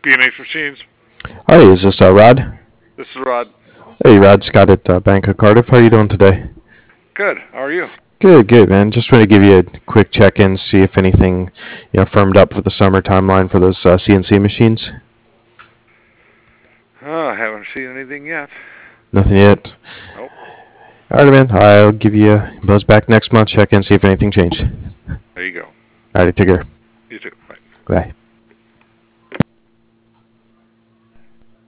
B&H Machines. Hi, is this Rod? This is Rod. Hey, Rod, Scott at Bank of Cardiff. How are you doing today? Good. How are you? Good, good, man. Just want to give you a quick check-in, see if anything, firmed up for the summer timeline for those CNC machines. Oh, I haven't seen anything yet. Nothing yet. Nope. All right, man. I'll give you a buzz back next month. Check in, see if anything changed. There you go. All right, take care. You too. Bye. Bye.